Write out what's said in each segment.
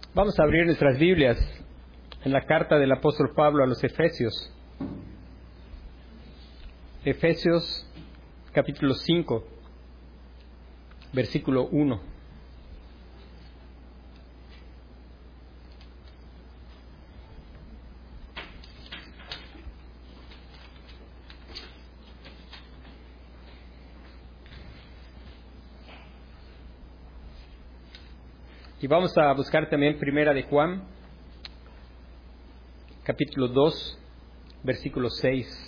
Vamos a abrir nuestras Biblias en la carta del apóstol Pablo a los Efesios. Efesios capítulo 5, versículo 1. Y vamos a buscar también Primera de Juan, capítulo 2, versículo 6.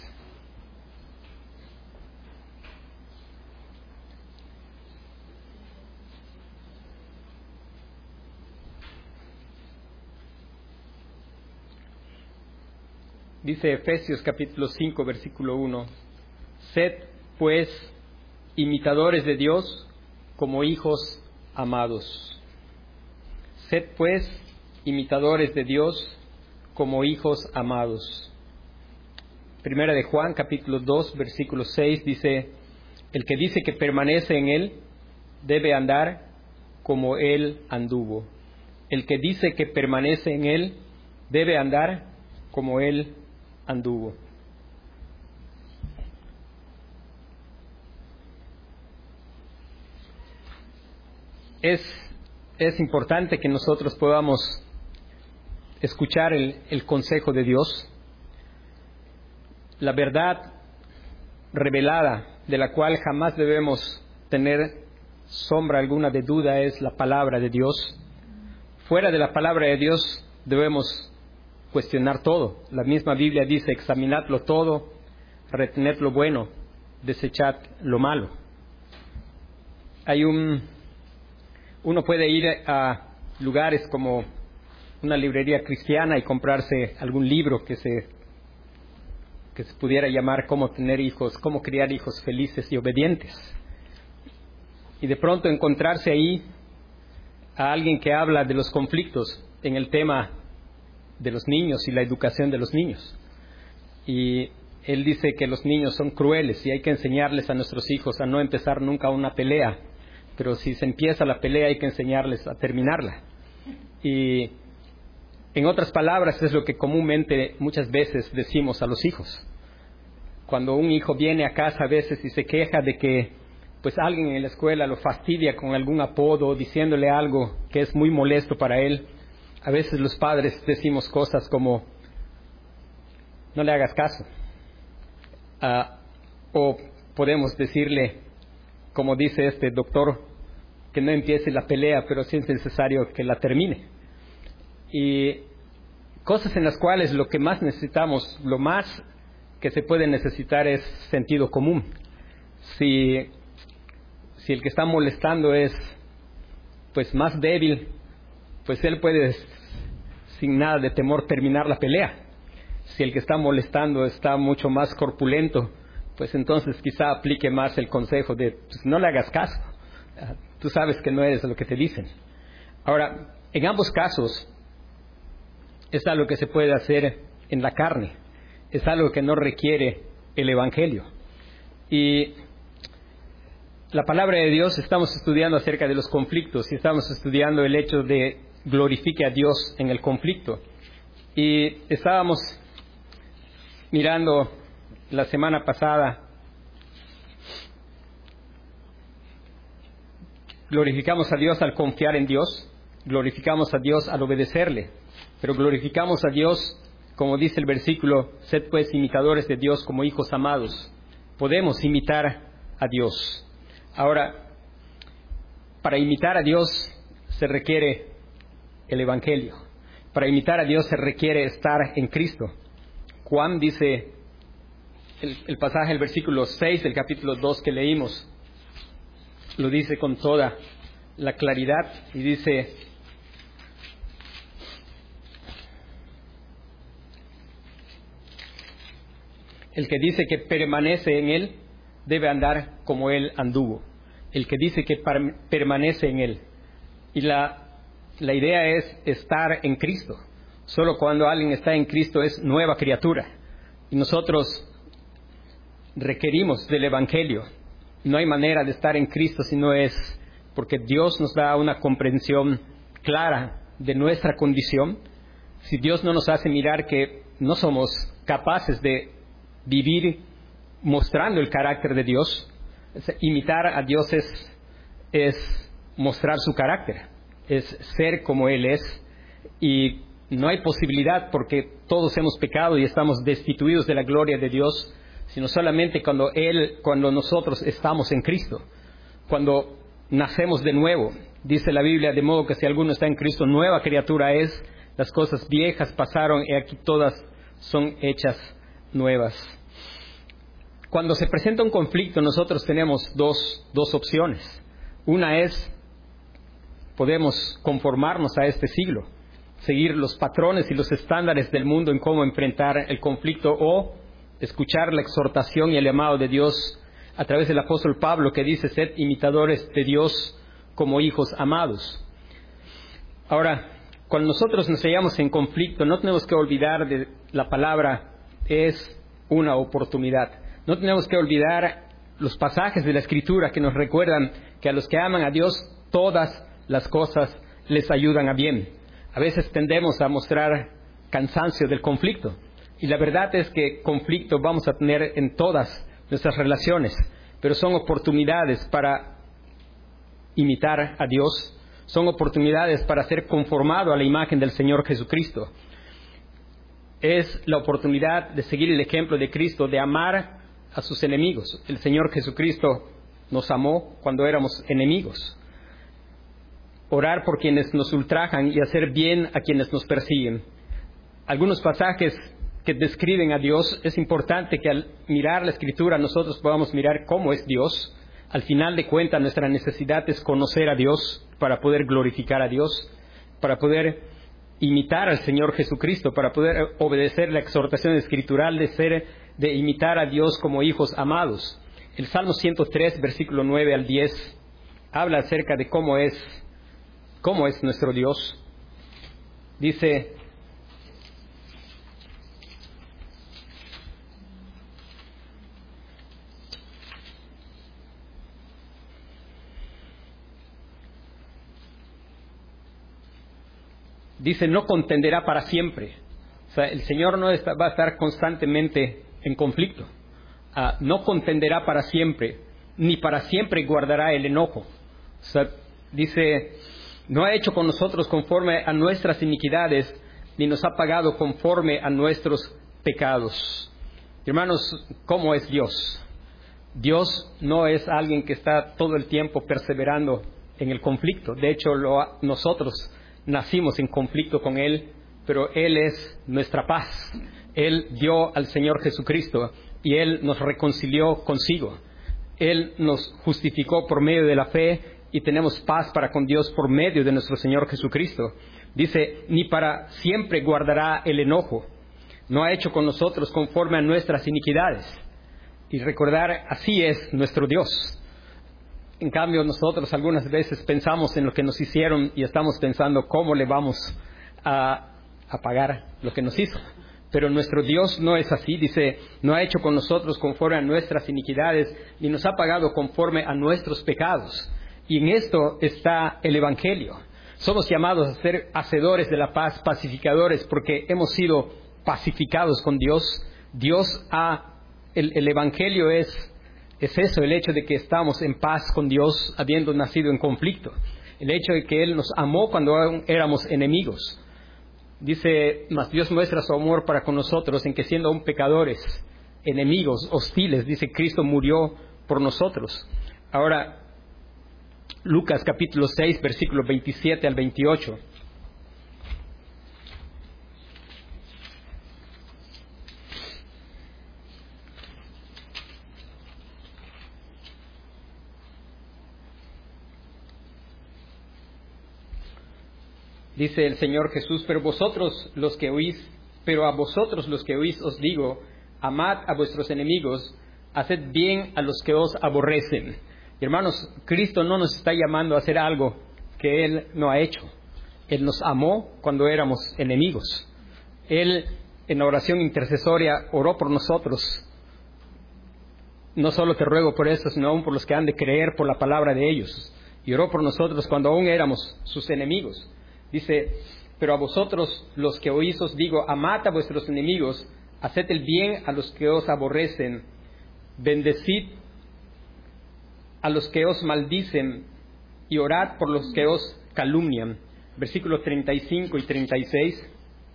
Dice Efesios capítulo 5, versículo 1. Sed, pues, imitadores de Dios como hijos amados. Sed, pues, imitadores de Dios como hijos amados. Primera de Juan, capítulo 2, versículo 6, dice: el que dice que permanece en Él, debe andar como Él anduvo. El que dice que permanece en Él, debe andar como Él anduvo. Es importante que nosotros podamos escuchar el consejo de Dios, la verdad revelada, de la cual jamás debemos tener sombra alguna de duda, es la palabra de Dios. Fuera de la palabra de Dios debemos cuestionar todo. La misma Biblia dice: examinadlo todo, retened lo bueno, desechad lo malo. Uno puede ir a lugares como una librería cristiana y comprarse algún libro que se pudiera llamar Cómo tener hijos, cómo criar hijos felices y obedientes. Y de pronto encontrarse ahí a alguien que habla de los conflictos en el tema de los niños y la educación de los niños. Y él dice que los niños son crueles y hay que enseñarles a nuestros hijos a no empezar nunca una pelea, pero si se empieza la pelea hay que enseñarles a terminarla. Y en otras palabras, es lo que comúnmente muchas veces decimos a los hijos. Cuando un hijo viene a casa a veces y se queja de que pues alguien en la escuela lo fastidia con algún apodo, diciéndole algo que es muy molesto para él, a veces los padres decimos cosas como: no le hagas caso. O podemos decirle, como dice este doctor, que no empiece la pelea, pero sí es necesario que la termine. Y cosas en las cuales lo que más necesitamos, lo más que se puede necesitar, es sentido común. Si el que está molestando es pues más débil, pues él puede sin nada de temor terminar la pelea. Si el que está molestando está mucho más corpulento, pues entonces quizá aplique más el consejo de pues, no le hagas caso. Tú sabes que no eres lo que te dicen. Ahora, en ambos casos es algo que se puede hacer en la carne, es algo que no requiere el Evangelio. Y la palabra de Dios, estamos estudiando acerca de los conflictos y estamos estudiando el hecho de glorifique a Dios en el conflicto. Y estábamos mirando la semana pasada, glorificamos a Dios al confiar en Dios, glorificamos a Dios al obedecerle, pero glorificamos a Dios, como dice el versículo: sed pues imitadores de Dios como hijos amados. Podemos imitar a Dios. Ahora, para imitar a Dios se requiere el Evangelio. Para imitar a Dios se requiere estar en Cristo. Juan dice, el pasaje, el versículo 6 del capítulo 2 que leímos, lo dice con toda la claridad y dice: el que dice que permanece en Él debe andar como Él anduvo. El que dice que permanece en Él. Y la idea es estar en Cristo. Solo cuando alguien está en Cristo es nueva criatura. Y nosotros requerimos del Evangelio. No hay manera de estar en Cristo si no es porque Dios nos da una comprensión clara de nuestra condición, si Dios no nos hace mirar que no somos capaces de vivir mostrando el carácter de Dios, imitar a Dios es mostrar su carácter, es ser como Él es, y no hay posibilidad porque todos hemos pecado y estamos destituidos de la gloria de Dios, sino solamente cuando nosotros estamos en Cristo, cuando nacemos de nuevo. Dice la Biblia, de modo que si alguno está en Cristo, nueva criatura es, las cosas viejas pasaron y aquí todas son hechas nuevas. Cuando se presenta un conflicto, nosotros tenemos dos opciones. Una es, podemos conformarnos a este siglo, seguir los patrones y los estándares del mundo en cómo enfrentar el conflicto, o escuchar la exhortación y el llamado de Dios a través del apóstol Pablo, que dice: sed imitadores de Dios como hijos amados. Ahora, cuando nosotros nos hallamos en conflicto, no tenemos que olvidar de la palabra es una oportunidad. No tenemos que olvidar los pasajes de la Escritura que nos recuerdan que a los que aman a Dios todas las cosas les ayudan a bien. A veces tendemos a mostrar cansancio del conflicto, y la verdad es que conflicto vamos a tener en todas nuestras relaciones, pero son oportunidades para imitar a Dios, son oportunidades para ser conformado a la imagen del Señor Jesucristo. Es la oportunidad de seguir el ejemplo de Cristo, de amar a sus enemigos. El Señor Jesucristo nos amó cuando éramos enemigos. Orar por quienes nos ultrajan y hacer bien a quienes nos persiguen. Algunos pasajes que describen a Dios, es importante que al mirar la Escritura nosotros podamos mirar cómo es Dios. Al final de cuentas, nuestra necesidad es conocer a Dios para poder glorificar a Dios, para poder imitar al Señor Jesucristo, para poder obedecer la exhortación escritural de imitar a Dios como hijos amados. El Salmo 103, versículo 9 al 10, habla acerca de cómo es nuestro Dios. Dice: no contenderá para siempre. O sea, el Señor no va a estar constantemente en conflicto. No contenderá para siempre, ni para siempre guardará el enojo. O sea, dice: no ha hecho con nosotros conforme a nuestras iniquidades, ni nos ha pagado conforme a nuestros pecados. Hermanos, ¿cómo es Dios? Dios no es alguien que está todo el tiempo perseverando en el conflicto. De hecho, nosotros nacimos en conflicto con Él, pero Él es nuestra paz. Él dio al Señor Jesucristo y Él nos reconcilió consigo. Él nos justificó por medio de la fe y tenemos paz para con Dios por medio de nuestro Señor Jesucristo. Dice: ni para siempre guardará el enojo. No ha hecho con nosotros conforme a nuestras iniquidades. Y recordar, así es nuestro Dios. En cambio, nosotros algunas veces pensamos en lo que nos hicieron y estamos pensando cómo le vamos a pagar lo que nos hizo. Pero nuestro Dios no es así. Dice: no ha hecho con nosotros conforme a nuestras iniquidades, ni nos ha pagado conforme a nuestros pecados. Y en esto está el Evangelio. Somos llamados a ser hacedores de la paz, pacificadores, porque hemos sido pacificados con Dios. El Evangelio es eso, el hecho de que estamos en paz con Dios habiendo nacido en conflicto. El hecho de que Él nos amó cuando aún éramos enemigos. Dice: mas Dios muestra su amor para con nosotros en que, siendo aún pecadores, enemigos, hostiles, dice, Cristo murió por nosotros. Ahora, Lucas capítulo 6, versículos 27 al 28. Dice el Señor Jesús: pero a vosotros los que oís os digo, amad a vuestros enemigos, haced bien a los que os aborrecen. Y hermanos, Cristo no nos está llamando a hacer algo que Él no ha hecho. Él nos amó cuando éramos enemigos. Él, en la oración intercesoria, oró por nosotros. No solo te ruego por esto, sino aún por los que han de creer por la palabra de ellos. Y oró por nosotros cuando aún éramos sus enemigos. Dice, pero a vosotros los que oís os digo, amad a vuestros enemigos, haced el bien a los que os aborrecen, bendecid a los que os maldicen y orad por los que os calumnian. Versículos 35 y 36.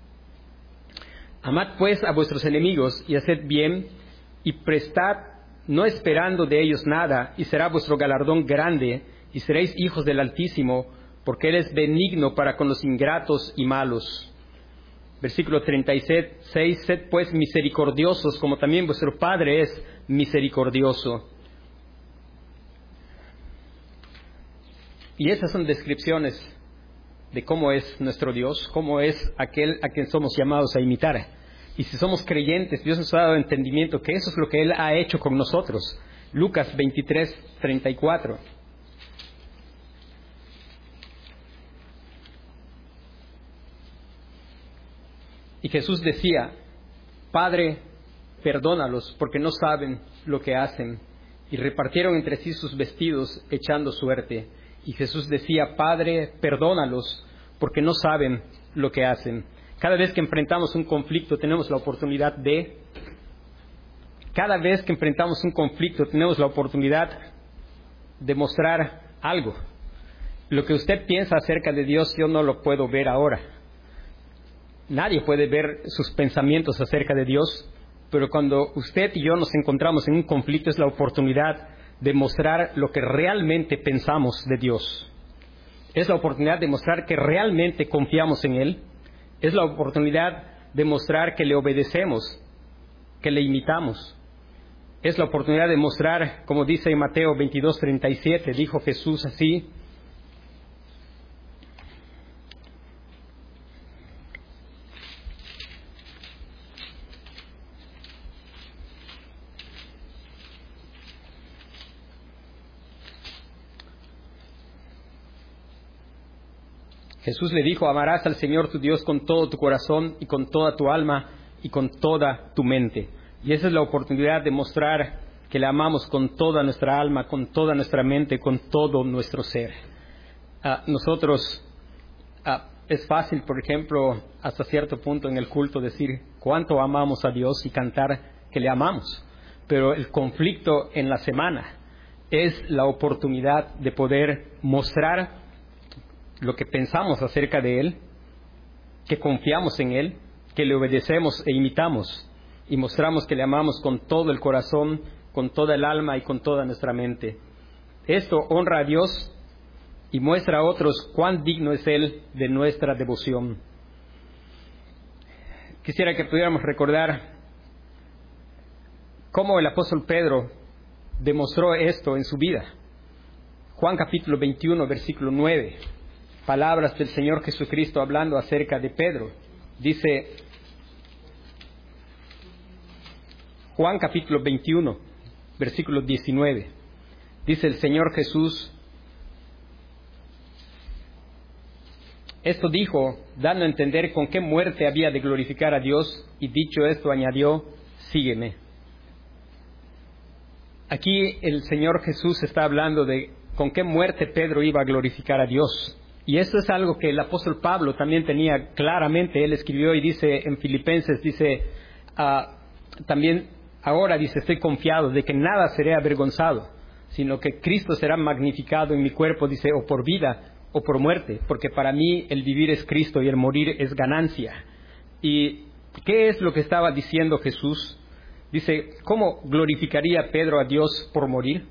Amad pues a vuestros enemigos y haced bien y prestad, no esperando de ellos nada, y será vuestro galardón grande, y seréis hijos del Altísimo, porque Él es benigno para con los ingratos y malos. Versículo 36, sed pues misericordiosos, como también vuestro Padre es misericordioso. Y esas son descripciones de cómo es nuestro Dios, cómo es aquel a quien somos llamados a imitar. Y si somos creyentes, Dios nos ha dado entendimiento que eso es lo que Él ha hecho con nosotros. Lucas 23, 34. Y Jesús decía, Padre, perdónalos, porque no saben lo que hacen. Y repartieron entre sí sus vestidos, echando suerte. Y Jesús decía, Padre, perdónalos, porque no saben lo que hacen. Cada vez que enfrentamos un conflicto, tenemos la oportunidad de... Cada vez que enfrentamos un conflicto, tenemos la oportunidad de mostrar algo. Lo que usted piensa acerca de Dios, yo no lo puedo ver ahora. Nadie puede ver sus pensamientos acerca de Dios, pero cuando usted y yo nos encontramos en un conflicto, es la oportunidad de mostrar lo que realmente pensamos de Dios. Es la oportunidad de mostrar que realmente confiamos en Él. Es la oportunidad de mostrar que le obedecemos, que le imitamos. Es la oportunidad de mostrar, como dice en Mateo 22:37, dijo Jesús así, Jesús le dijo, amarás al Señor tu Dios con todo tu corazón y con toda tu alma y con toda tu mente. Y esa es la oportunidad de mostrar que le amamos con toda nuestra alma, con toda nuestra mente, con todo nuestro ser. Es fácil, por ejemplo, hasta cierto punto en el culto decir cuánto amamos a Dios y cantar que le amamos. Pero el conflicto en la semana es la oportunidad de poder mostrar lo que pensamos acerca de Él, que confiamos en Él, que le obedecemos e imitamos, y mostramos que le amamos con todo el corazón, con toda el alma y con toda nuestra mente. Esto honra a Dios y muestra a otros cuán digno es Él de nuestra devoción. Quisiera que pudiéramos recordar cómo el apóstol Pedro demostró esto en su vida. Juan capítulo 21, versículo 9. Palabras del Señor Jesucristo hablando acerca de Pedro. Dice Juan capítulo 21, versículo 19. Dice el Señor Jesús, esto dijo, dando a entender con qué muerte había de glorificar a Dios, y dicho esto añadió, sígueme. Aquí el Señor Jesús está hablando de con qué muerte Pedro iba a glorificar a Dios. Y esto es algo que el apóstol Pablo también tenía claramente. Él escribió y dice en Filipenses, dice, también ahora dice, estoy confiado de que nada seré avergonzado, sino que Cristo será magnificado en mi cuerpo, dice, o por vida o por muerte, porque para mí el vivir es Cristo y el morir es ganancia. ¿Y qué es lo que estaba diciendo Jesús? Dice, ¿cómo glorificaría Pedro a Dios por morir?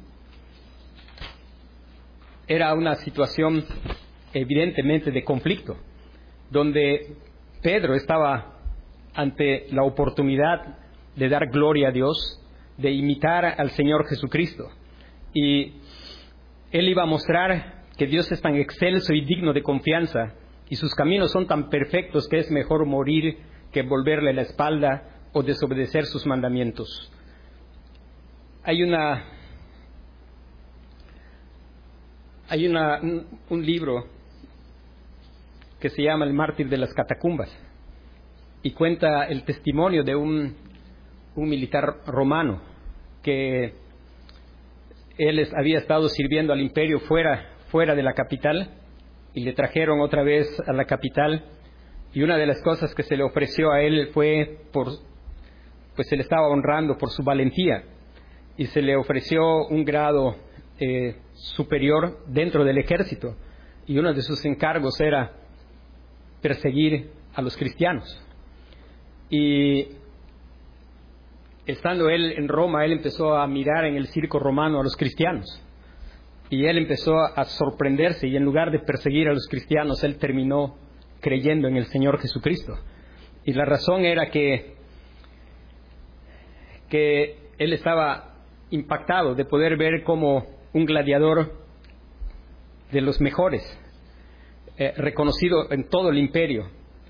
Era una situación evidentemente de conflicto, donde Pedro estaba ante la oportunidad de dar gloria a Dios, de imitar al Señor Jesucristo. Y él iba a mostrar que Dios es tan excelso y digno de confianza, y sus caminos son tan perfectos que es mejor morir que volverle la espalda o desobedecer sus mandamientos. Hay un libro que se llama El mártir de las catacumbas, y cuenta el testimonio de un militar romano que él había estado sirviendo al imperio fuera de la capital, y le trajeron otra vez a la capital, y una de las cosas que se le ofreció a él fue pues se le estaba honrando por su valentía, y se le ofreció un grado superior dentro del ejército, y uno de sus encargos era perseguir a los cristianos. Y estando él en Roma, él empezó a mirar en el circo romano a los cristianos, y él empezó a sorprenderse, y en lugar de perseguir a los cristianos, él terminó creyendo en el Señor Jesucristo. Y la razón era que él estaba impactado de poder ver cómo un gladiador de los mejores, reconocido en todo el imperio,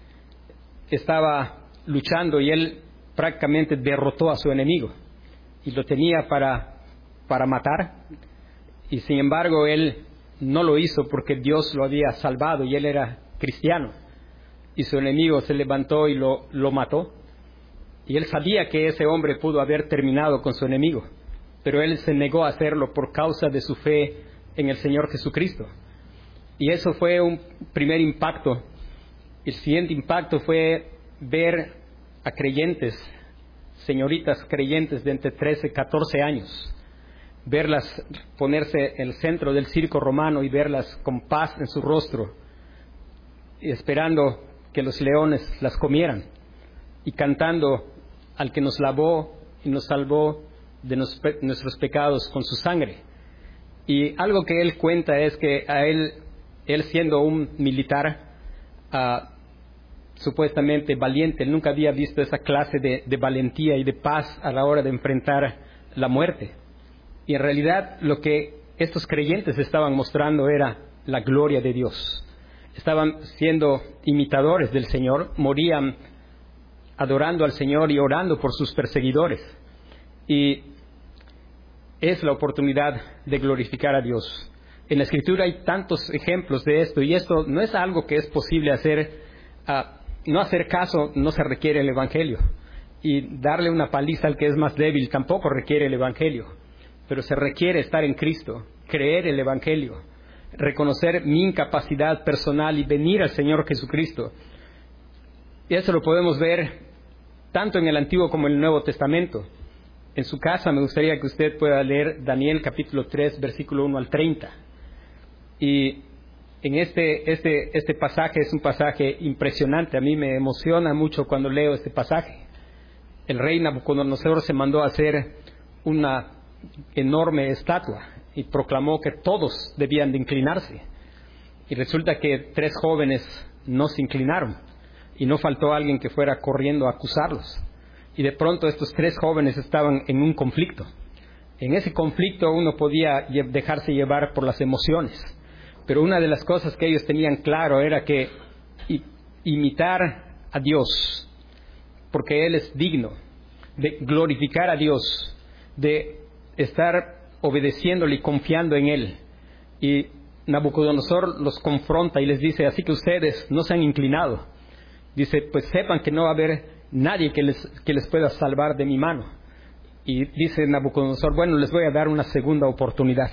estaba luchando, y él prácticamente derrotó a su enemigo y lo tenía para matar, y sin embargo él no lo hizo porque Dios lo había salvado y él era cristiano, y su enemigo se levantó y lo mató, y él sabía que ese hombre pudo haber terminado con su enemigo, pero él se negó a hacerlo por causa de su fe en el Señor Jesucristo. Y eso fue un primer impacto. El siguiente impacto fue ver a creyentes, señoritas creyentes de entre 13 y 14 años, verlas ponerse en el centro del circo romano y verlas con paz en su rostro, y esperando que los leones las comieran, y cantando al que nos lavó y nos salvó de nuestros pecados con su sangre. Y algo que él cuenta es que a él siendo un militar supuestamente valiente, él nunca había visto esa clase de valentía y de paz a la hora de enfrentar la muerte. Y en realidad lo que estos creyentes estaban mostrando era la gloria de Dios. Estaban siendo imitadores del Señor, morían adorando al Señor y orando por sus perseguidores. Y es la oportunidad de glorificar a Dios. En la Escritura hay tantos ejemplos de esto, y esto no es algo que es posible hacer. No hacer caso no se requiere el Evangelio, y darle una paliza al que es más débil tampoco requiere el Evangelio, pero se requiere estar en Cristo, creer el Evangelio, reconocer mi incapacidad personal y venir al Señor Jesucristo. Y eso lo podemos ver tanto en el Antiguo como en el Nuevo Testamento. En su casa me gustaría que usted pueda leer Daniel capítulo 3, versículo 1 al 30. Y en este pasaje es un pasaje impresionante. A mí me emociona mucho cuando leo este pasaje. El rey Nabucodonosor se mandó a hacer una enorme estatua y proclamó que todos debían de inclinarse. Y resulta que 3 jóvenes no se inclinaron, y no faltó alguien que fuera corriendo a acusarlos. Y de pronto estos 3 jóvenes estaban en un conflicto. En ese conflicto uno podía dejarse llevar por las emociones, pero una de las cosas que ellos tenían claro era que imitar a Dios, porque Él es digno, de glorificar a Dios, de estar obedeciéndole y confiando en Él. Y Nabucodonosor los confronta y les dice: así que ustedes no se han inclinado. Dice: pues sepan que no va a haber nadie que les pueda salvar de mi mano. Y dice Nabucodonosor: bueno, les voy a dar una segunda oportunidad.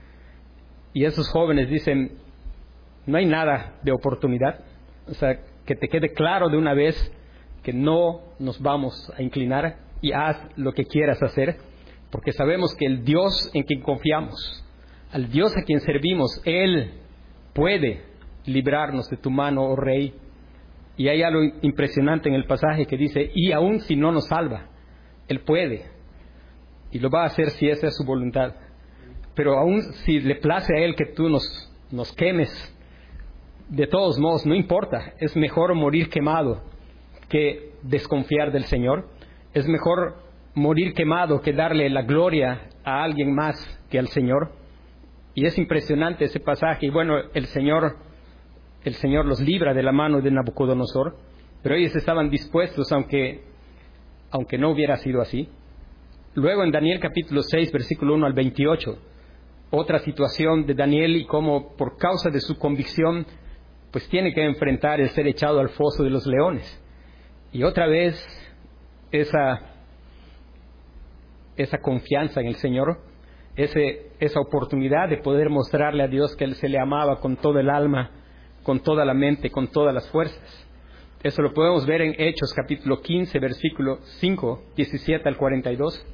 Y esos jóvenes dicen: no hay nada de oportunidad. O sea, que te quede claro de una vez que no nos vamos a inclinar, y haz lo que quieras hacer, porque sabemos que el Dios en quien confiamos, al Dios a quien servimos, Él puede librarnos de tu mano, oh Rey. Y hay algo impresionante en el pasaje que dice: y aun si no nos salva, Él puede, y lo va a hacer si esa es su voluntad. Pero aun si le place a Él que tú nos quemes, de todos modos, no importa. Es mejor morir quemado que desconfiar del Señor. Es mejor morir quemado que darle la gloria a alguien más que al Señor. Y es impresionante ese pasaje. Y bueno, el Señor los libra de la mano de Nabucodonosor, pero ellos estaban dispuestos aunque no hubiera sido así. Luego en Daniel capítulo 6, versículo 1 al 28, otra situación de Daniel, y cómo por causa de su convicción pues tiene que enfrentar el ser echado al foso de los leones. Y otra vez esa confianza en el Señor, esa oportunidad de poder mostrarle a Dios que Él se le amaba con todo el alma, con toda la mente, con todas las fuerzas. Eso lo podemos ver en Hechos capítulo 15, versículo 5, 17 al 42.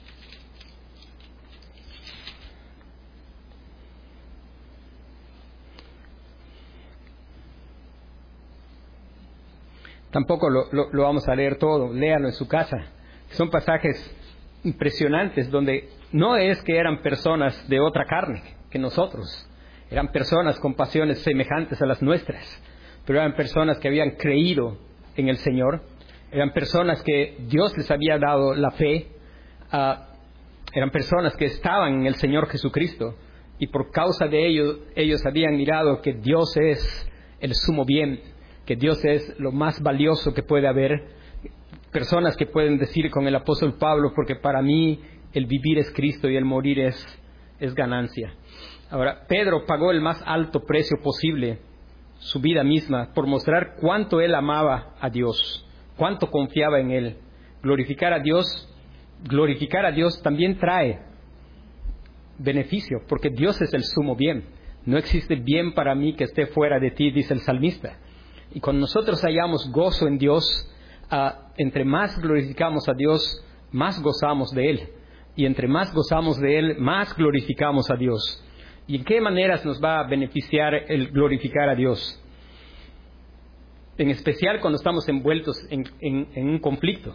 Tampoco lo vamos a leer todo, léalo en su casa. Son pasajes impresionantes donde no es que eran personas de otra carne que nosotros, eran personas con pasiones semejantes a las nuestras, pero eran personas que habían creído en el Señor, eran personas que Dios les había dado la fe, eran personas que estaban en el Señor Jesucristo, y por causa de ellos habían mirado que Dios es el sumo bien, que Dios es lo más valioso que puede haber. Personas que pueden decir con el apóstol Pablo, porque para mí el vivir es Cristo y el morir es ganancia. Ahora, Pedro pagó el más alto precio posible, su vida misma, por mostrar cuánto él amaba a Dios, cuánto confiaba en Él. Glorificar a Dios también trae beneficio, porque Dios es el sumo bien. No existe bien para mí que esté fuera de ti, dice el salmista. Y cuando nosotros hallamos gozo en Dios, entre más glorificamos a Dios, más gozamos de Él. Y entre más gozamos de Él, más glorificamos a Dios. ¿Y en qué maneras nos va a beneficiar el glorificar a Dios? En especial cuando estamos envueltos en un conflicto.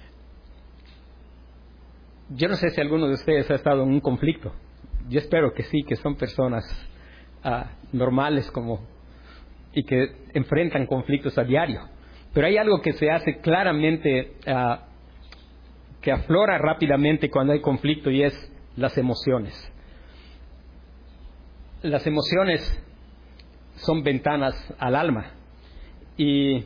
Yo no sé si alguno de ustedes ha estado en un conflicto. Yo espero que sí, que son personas normales y que enfrentan conflictos a diario. Pero hay algo que se hace claramente, que aflora rápidamente cuando hay conflicto, y es las emociones. Las emociones son ventanas al alma, y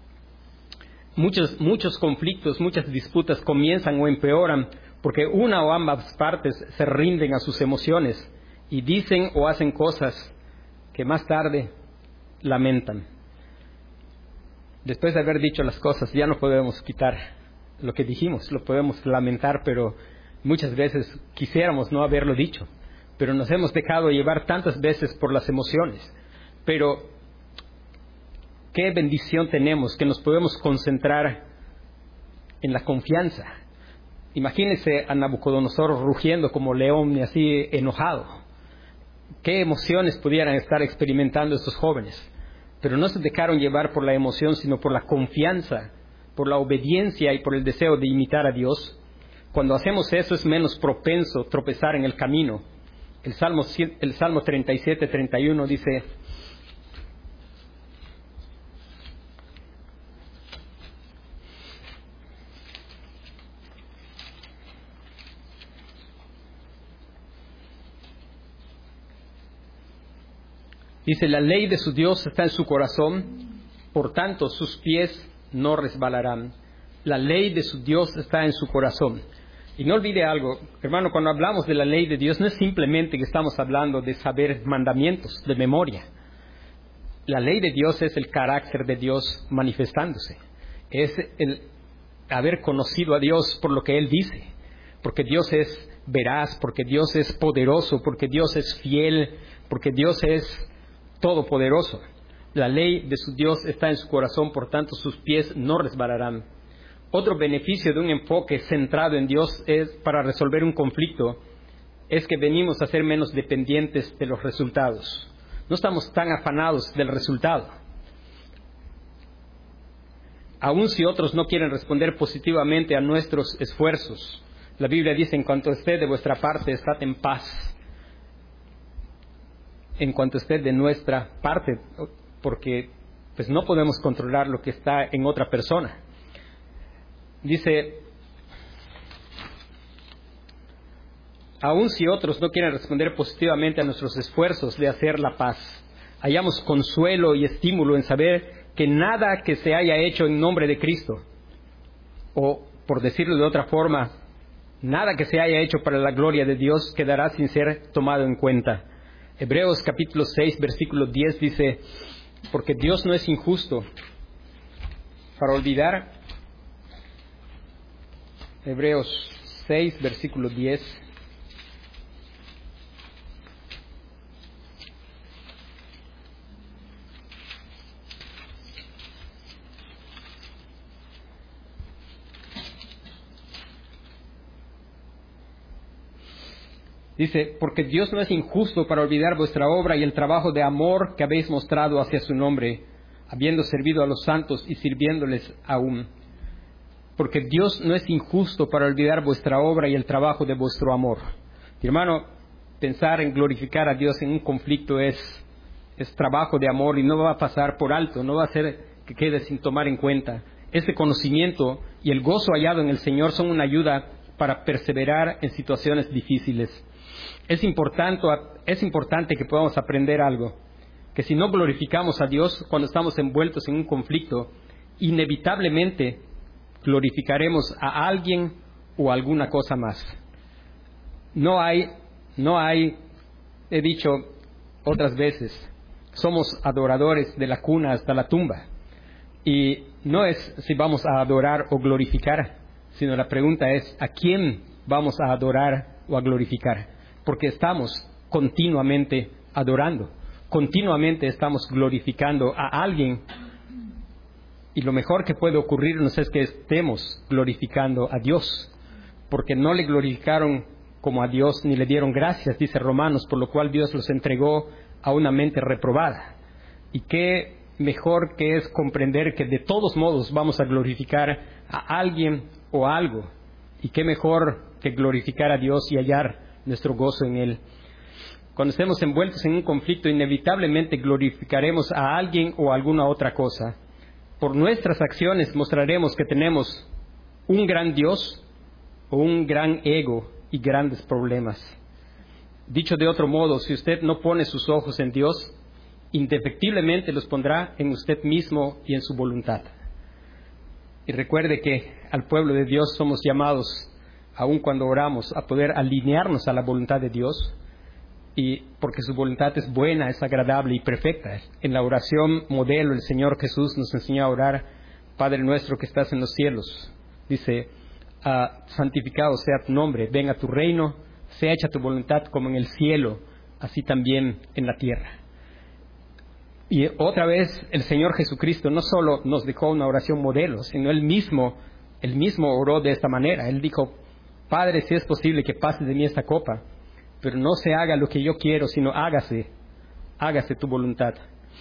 muchos conflictos, muchas disputas comienzan o empeoran porque una o ambas partes se rinden a sus emociones y dicen o hacen cosas que más tarde lamentan. Después de haber dicho las cosas, ya no podemos quitar lo que dijimos, lo podemos lamentar, pero muchas veces quisiéramos no haberlo dicho, pero nos hemos dejado llevar tantas veces por las emociones. Pero qué bendición tenemos que nos podemos concentrar en la confianza. Imagínense a Nabucodonosor rugiendo como león y así enojado. ¿Qué emociones pudieran estar experimentando estos jóvenes? Pero no se dejaron llevar por la emoción, sino por la confianza, por la obediencia y por el deseo de imitar a Dios. Cuando hacemos eso es menos propenso tropezar en el camino. El Salmo 37, 31 dice: la ley de su Dios está en su corazón, por tanto sus pies no resbalarán. La ley de su Dios está en su corazón. Y no olvide algo, hermano, cuando hablamos de la ley de Dios, no es simplemente que estamos hablando de saber mandamientos de memoria. La ley de Dios es el carácter de Dios manifestándose. Es el haber conocido a Dios por lo que Él dice. Porque Dios es veraz, porque Dios es poderoso, porque Dios es fiel, porque Dios es todopoderoso. La ley de su Dios está en su corazón, por tanto sus pies no resbalarán. Otro beneficio de un enfoque centrado en Dios es para resolver un conflicto, es que venimos a ser menos dependientes de los resultados. No estamos tan afanados del resultado. Aun si otros no quieren responder positivamente a nuestros esfuerzos, la Biblia dice: en cuanto esté de vuestra parte, estad en paz. En cuanto esté de nuestra parte, porque pues no podemos controlar lo que está en otra persona. Dice: aun si otros no quieren responder positivamente a nuestros esfuerzos de hacer la paz, hallamos consuelo y estímulo en saber que nada que se haya hecho en nombre de Cristo, o por decirlo de otra forma, nada que se haya hecho para la gloria de Dios quedará sin ser tomado en cuenta. Hebreos capítulo 6, versículo 10 dice: porque Dios no es injusto para olvidar. Hebreos 6, versículo 10. Dice, porque Dios no es injusto para olvidar vuestra obra y el trabajo de amor que habéis mostrado hacia su nombre, habiendo servido a los santos y sirviéndoles aún. Porque Dios no es injusto para olvidar vuestra obra y el trabajo de vuestro amor. Hermano, pensar en glorificar a Dios en un conflicto es trabajo de amor y no va a pasar por alto, no va a ser que quede sin tomar en cuenta. Ese conocimiento y el gozo hallado en el Señor son una ayuda para perseverar en situaciones difíciles. Es importante que podamos aprender algo, que si no glorificamos a Dios cuando estamos envueltos en un conflicto, inevitablemente glorificaremos a alguien o alguna cosa más. No hay, he dicho otras veces, somos adoradores de la cuna hasta la tumba. Y no es si vamos a adorar o glorificar, sino la pregunta es ¿a quién vamos a adorar o a glorificar? Porque estamos continuamente adorando, continuamente estamos glorificando a alguien. Y lo mejor que puede ocurrirnos es que estemos glorificando a Dios, porque no le glorificaron como a Dios ni le dieron gracias, dice Romanos, por lo cual Dios los entregó a una mente reprobada. Y qué mejor que es comprender que de todos modos vamos a glorificar a alguien o algo. Y qué mejor que glorificar a Dios y hallar nuestro gozo en Él. Cuando estemos envueltos en un conflicto, inevitablemente glorificaremos a alguien o alguna otra cosa. Por nuestras acciones mostraremos que tenemos un gran Dios o un gran ego y grandes problemas. Dicho de otro modo, si usted no pone sus ojos en Dios, indefectiblemente los pondrá en usted mismo y en su voluntad. Y recuerde que al pueblo de Dios somos llamados, aun cuando oramos, a poder alinearnos a la voluntad de Dios, y porque su voluntad es buena, es agradable y perfecta. En la oración modelo, el Señor Jesús nos enseñó a orar: Padre nuestro que estás en los cielos. Dice, santificado sea tu nombre, venga tu reino, sea hecha tu voluntad como en el cielo, así también en la tierra. Y otra vez el Señor Jesucristo no solo nos dejó una oración modelo, sino Él mismo oró de esta manera. Él dijo: Padre, si es posible que pase de mí esta copa, pero no se haga lo que yo quiero, sino hágase tu voluntad.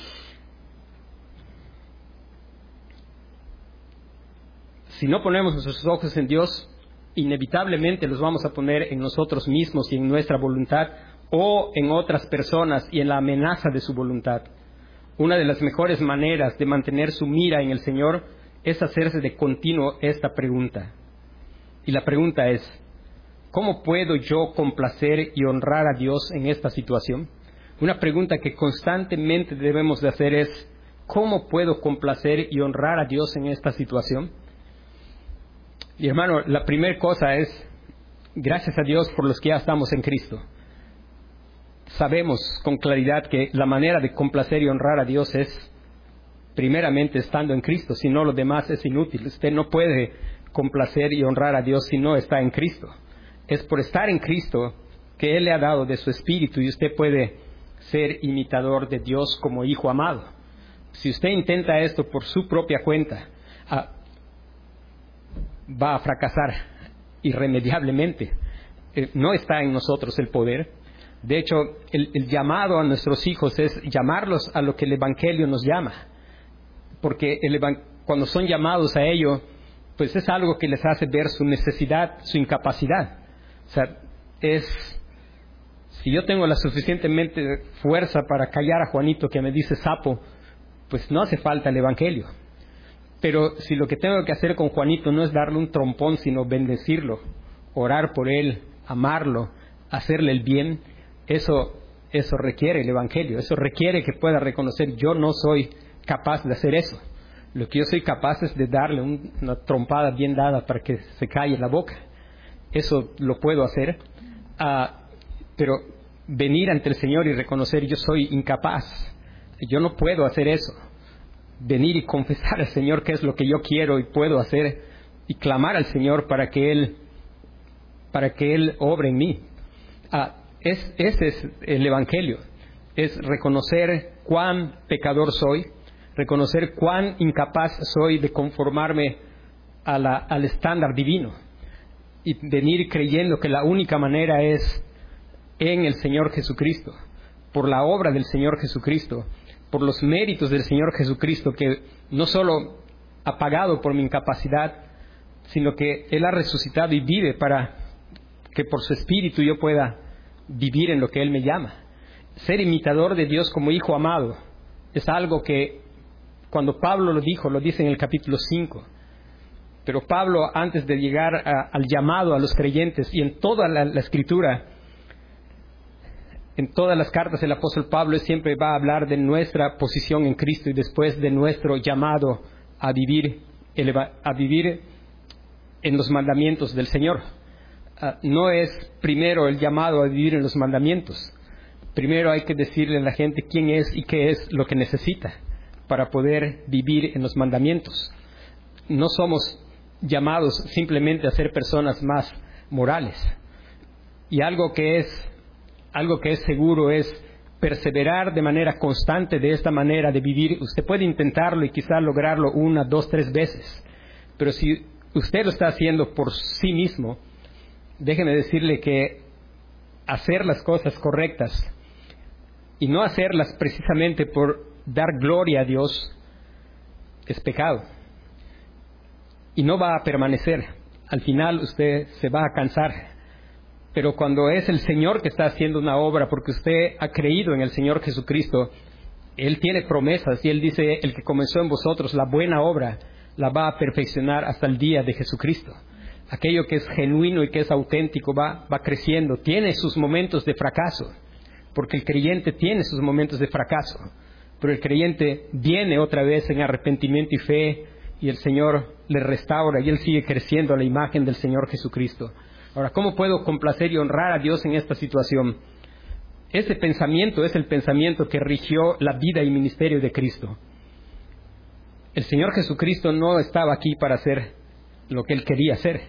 Si no ponemos nuestros ojos en Dios, inevitablemente los vamos a poner en nosotros mismos y en nuestra voluntad, o en otras personas y en la amenaza de su voluntad. Una de las mejores maneras de mantener su mira en el Señor es hacerse de continuo esta pregunta. Y la pregunta es: ¿cómo puedo yo complacer y honrar a Dios en esta situación? Una pregunta que constantemente debemos de hacer es: ¿cómo puedo complacer y honrar a Dios en esta situación? Y hermano, la primera cosa es: gracias a Dios por los que ya estamos en Cristo. Sabemos con claridad que la manera de complacer y honrar a Dios es primeramente estando en Cristo, si no lo demás es inútil. Usted no puede complacer y honrar a Dios si no está en Cristo. Es por estar en Cristo que Él le ha dado de su Espíritu y usted puede ser imitador de Dios como hijo amado. Si usted intenta esto por su propia cuenta, va a fracasar irremediablemente. No está en nosotros el poder. De hecho, el llamado a nuestros hijos es llamarlos a lo que el Evangelio nos llama. Porque cuando son llamados a ello, pues es algo que les hace ver su necesidad, su incapacidad. O sea, si yo tengo la suficientemente fuerza para callar a Juanito que me dice sapo, pues no hace falta el Evangelio. Pero si lo que tengo que hacer con Juanito no es darle un trompón, sino bendecirlo, orar por él, amarlo, hacerle el bien, eso requiere el Evangelio. Eso requiere que pueda reconocer: yo no soy capaz de hacer eso. Lo que yo soy capaz es de darle una trompada bien dada para que se calle la boca. Eso lo puedo hacer. Pero venir ante el Señor y reconocer: yo soy incapaz, yo no puedo hacer eso. Venir y confesar al Señor qué es lo que yo quiero y puedo hacer, y clamar al Señor para que Él obre en mí. Ese es el Evangelio. Es reconocer cuán pecador soy, reconocer cuán incapaz soy de conformarme al estándar divino, y venir creyendo que la única manera es en el Señor Jesucristo, por la obra del Señor Jesucristo, por los méritos del Señor Jesucristo, que no solo ha pagado por mi incapacidad, sino que Él ha resucitado y vive para que por su Espíritu yo pueda vivir en lo que Él me llama. Ser imitador de Dios como hijo amado es algo que cuando Pablo lo dijo, lo dice en el capítulo 5. Pero Pablo, antes de llegar al llamado a los creyentes, y en toda la Escritura, en todas las cartas del apóstol Pablo siempre va a hablar de nuestra posición en Cristo y después de nuestro llamado a vivir en los mandamientos del Señor. No es primero el llamado a vivir en los mandamientos. Primero hay que decirle a la gente quién es y qué es lo que necesita para poder vivir en los mandamientos. No somos llamados simplemente a ser personas más morales. Y algo que es seguro es perseverar de manera constante de esta manera de vivir. Usted puede intentarlo y quizá lograrlo 1, 2, 3 veces. Pero si usted lo está haciendo por sí mismo, déjeme decirle que hacer las cosas correctas y no hacerlas precisamente por dar gloria a Dios es pecado. Y no va a permanecer. Al final usted se va a cansar. Pero cuando es el Señor que está haciendo una obra, porque usted ha creído en el Señor Jesucristo, Él tiene promesas y Él dice, el que comenzó en vosotros la buena obra, la va a perfeccionar hasta el día de Jesucristo. Aquello que es genuino y que es auténtico va creciendo. Tiene sus momentos de fracaso, porque el creyente tiene sus momentos de fracaso. Pero el creyente viene otra vez en arrepentimiento y fe, y el Señor le restaura y Él sigue creciendo a la imagen del Señor Jesucristo. Ahora, ¿cómo puedo complacer y honrar a Dios en esta situación? Ese pensamiento es el pensamiento que rigió la vida y ministerio de Cristo. El Señor Jesucristo no estaba aquí para hacer lo que Él quería hacer.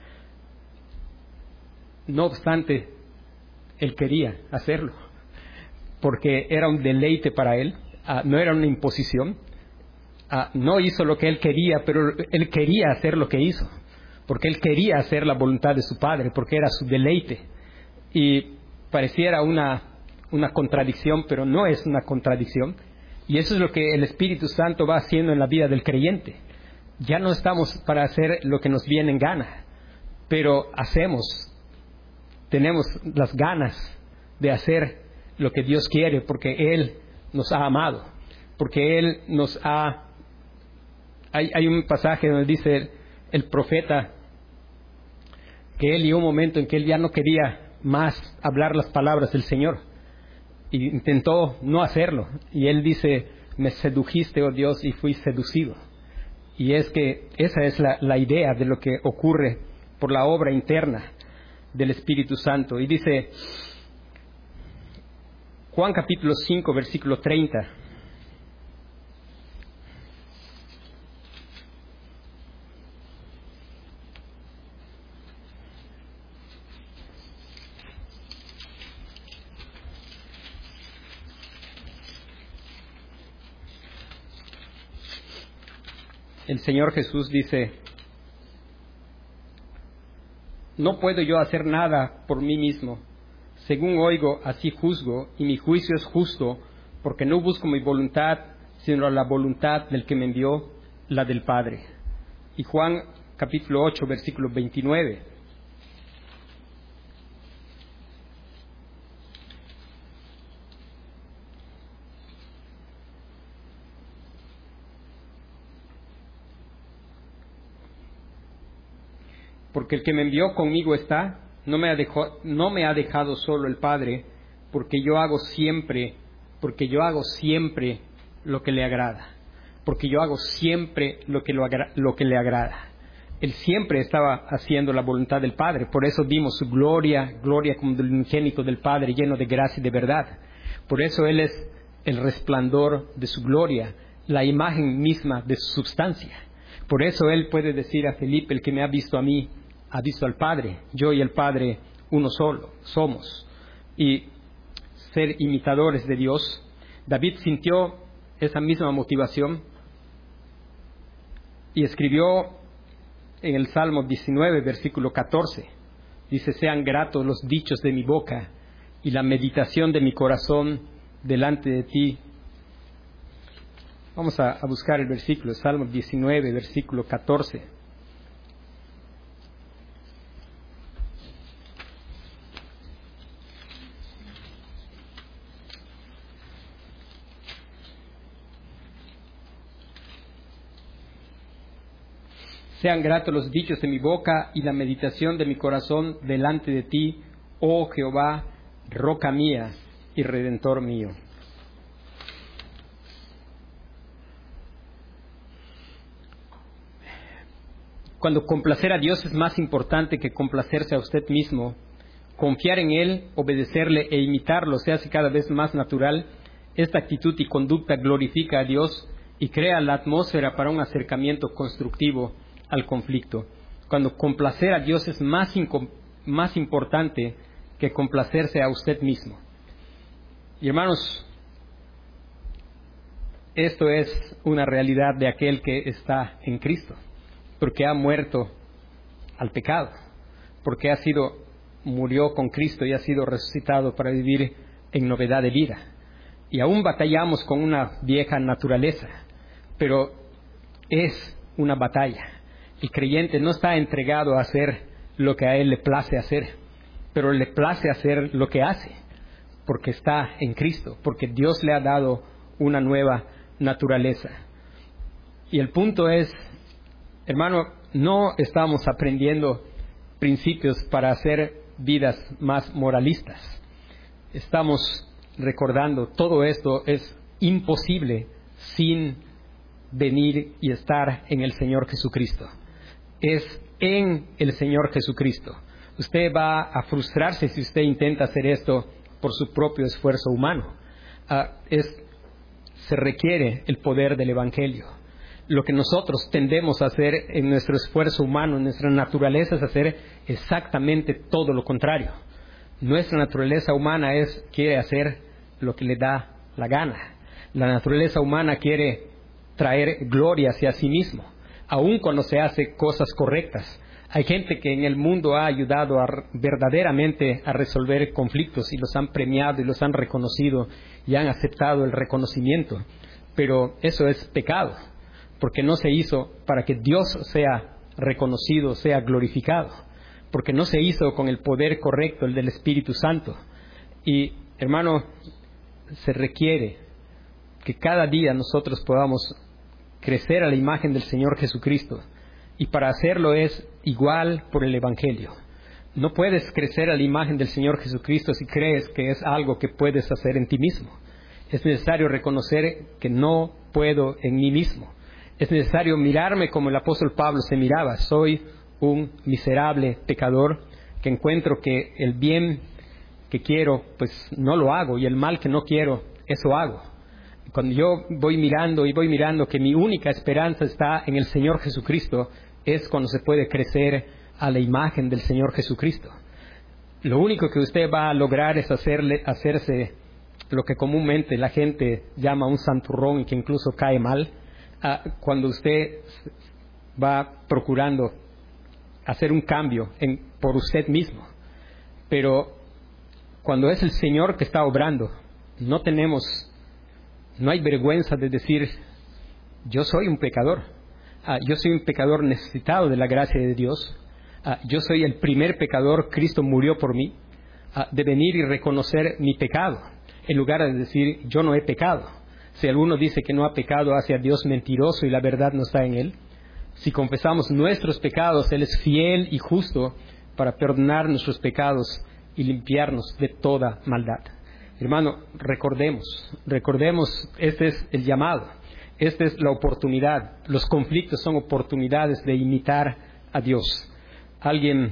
No obstante, Él quería hacerlo, porque era un deleite para Él, no era una imposición. No hizo lo que Él quería, pero Él quería hacer lo que hizo, porque Él quería hacer la voluntad de su Padre, porque era su deleite. Y pareciera una contradicción, pero no es una contradicción. Y eso es lo que el Espíritu Santo va haciendo en la vida del creyente. Ya no estamos para hacer lo que nos viene en gana, pero tenemos las ganas de hacer lo que Dios quiere, porque Él nos ha amado, porque Él nos ha... Hay un pasaje donde dice el profeta que él llegó un momento en que él ya no quería más hablar las palabras del Señor y intentó no hacerlo, y él dice, me sedujiste, oh Dios, y fui seducido. Y es que esa es la idea de lo que ocurre por la obra interna del Espíritu Santo. Y dice Juan capítulo 5 versículo 30: el Señor Jesús dice, no puedo yo hacer nada por mí mismo. Según oigo, así juzgo, y mi juicio es justo, porque no busco mi voluntad, sino la voluntad del que me envió, la del Padre. Y Juan capítulo 8, versículo 29. Porque el que me envió conmigo está, no me ha dejado solo el Padre, porque yo hago siempre lo que le agrada. Porque yo hago siempre lo que le agrada. Él siempre estaba haciendo la voluntad del Padre. Por eso vimos su gloria como del unigénito del Padre, lleno de gracia y de verdad. Por eso Él es el resplandor de su gloria, la imagen misma de su substancia. Por eso Él puede decir a Felipe, el que me ha visto a mí, ha visto al Padre. Yo y el Padre uno solo somos. Y ser imitadores de Dios. David sintió esa misma motivación y escribió en el Salmo 19, versículo 14. Dice, sean gratos los dichos de mi boca y la meditación de mi corazón delante de ti. Vamos a buscar el versículo, Salmo 19, versículo 14. Sean gratos los dichos de mi boca y la meditación de mi corazón delante de ti, oh Jehová, roca mía y redentor mío. Cuando complacer a Dios es más importante que complacerse a usted mismo, confiar en Él, obedecerle e imitarlo se hace cada vez más natural. Esta actitud y conducta glorifica a Dios y crea la atmósfera para un acercamiento constructivo al conflicto. Cuando complacer a Dios es más importante que complacerse a usted mismo. Y hermanos, esto es una realidad de aquel que está en Cristo, porque ha muerto al pecado, porque murió con Cristo y ha sido resucitado para vivir en novedad de vida. Y aún batallamos con una vieja naturaleza, pero es una batalla. El creyente no está entregado a hacer lo que a él le place hacer, pero le place hacer lo que hace, porque está en Cristo, porque Dios le ha dado una nueva naturaleza. Y el punto es, hermano, no estamos aprendiendo principios para hacer vidas más moralistas. Estamos recordando, todo esto es imposible sin venir y estar en el Señor Jesucristo. Es en el Señor Jesucristo. Usted va a frustrarse si usted intenta hacer esto por su propio esfuerzo humano. Se requiere el poder del Evangelio. Lo que nosotros tendemos a hacer en nuestro esfuerzo humano, en nuestra naturaleza, es hacer exactamente todo lo contrario. Nuestra naturaleza humana quiere hacer lo que le da la gana. La naturaleza humana quiere traer gloria hacia sí mismo, aun cuando se hace cosas correctas. Hay gente que en el mundo ha ayudado verdaderamente a resolver conflictos y los han premiado y los han reconocido y han aceptado el reconocimiento. Pero eso es pecado, porque no se hizo para que Dios sea reconocido, sea glorificado, porque no se hizo con el poder correcto, el del Espíritu Santo. Y, hermano, se requiere que cada día nosotros podamos crecer a la imagen del Señor Jesucristo. Y para hacerlo es igual por el Evangelio. No puedes crecer a la imagen del Señor Jesucristo si crees que es algo que puedes hacer en ti mismo. Es necesario reconocer que no puedo en mí mismo. Es necesario mirarme como el apóstol Pablo se miraba. Soy un miserable pecador que encuentro que el bien que quiero, pues no lo hago, y el mal que no quiero, eso hago. Cuando yo voy mirando que mi única esperanza está en el Señor Jesucristo, es cuando se puede crecer a la imagen del Señor Jesucristo. Lo único que usted va a lograr es hacerse lo que comúnmente la gente llama un santurrón y que incluso cae mal, cuando usted va procurando hacer un cambio por usted mismo. Pero cuando es el Señor que está obrando, no hay vergüenza de decir, yo soy un pecador. Yo soy un pecador necesitado de la gracia de Dios. Yo soy el primer pecador, Cristo murió por mí. De venir y reconocer mi pecado, en lugar de decir, yo no he pecado. Si alguno dice que no ha pecado, hace a Dios mentiroso y la verdad no está en él. Si confesamos nuestros pecados, Él es fiel y justo para perdonar nuestros pecados y limpiarnos de toda maldad. Hermano, recordemos, este es el llamado, esta es la oportunidad. Los conflictos son oportunidades de imitar a Dios. Alguien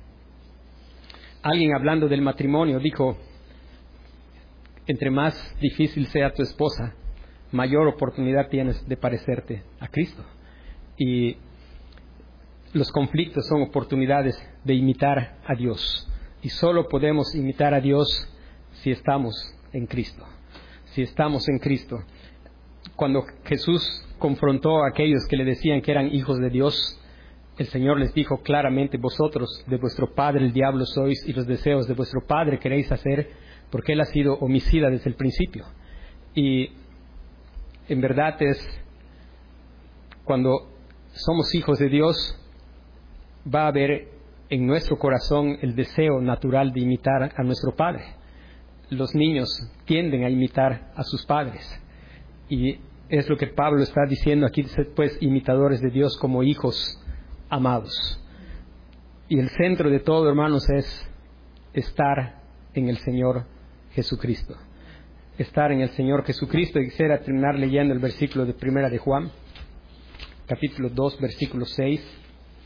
hablando del matrimonio dijo, entre más difícil sea tu esposa, mayor oportunidad tienes de parecerte a Cristo. Y los conflictos son oportunidades de imitar a Dios. Y solo podemos imitar a Dios si estamos en Cristo. Si estamos en Cristo. Cuando Jesús confrontó a aquellos que le decían que eran hijos de Dios, el Señor les dijo claramente, vosotros de vuestro padre el diablo sois y los deseos de vuestro padre queréis hacer. porque Él ha sido homicida desde el principio. Y en verdad es, cuando somos hijos de Dios, va a haber en nuestro corazón el deseo natural de imitar a nuestro Padre. Los niños tienden a imitar a sus padres. Y es lo que Pablo está diciendo aquí, dice, pues, imitadores de Dios como hijos amados. Y el centro de todo, hermanos, es estar en el Señor Jesucristo. Estar en el Señor Jesucristo. Y quisiera terminar leyendo el versículo de 1 de Juan, capítulo 2, versículo 6.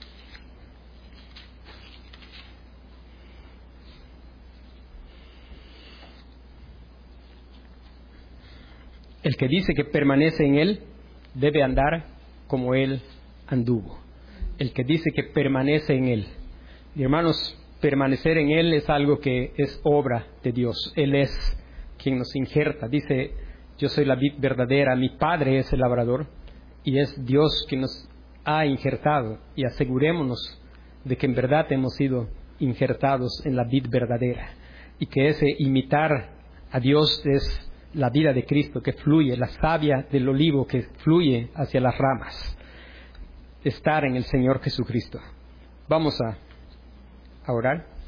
El que dice que permanece en Él debe andar como Él anduvo. El que dice que permanece en Él. Y hermanos, permanecer en Él es algo que es obra de Dios. Él es quien nos injerta. Dice, yo soy la vid verdadera, mi Padre es el labrador. Y es Dios quien nos ha injertado. Y asegurémonos de que en verdad hemos sido injertados en la vid verdadera. Y que ese imitar a Dios es la vida de Cristo que fluye, la savia del olivo que fluye hacia las ramas. Estar en el Señor Jesucristo. Vamos a orar.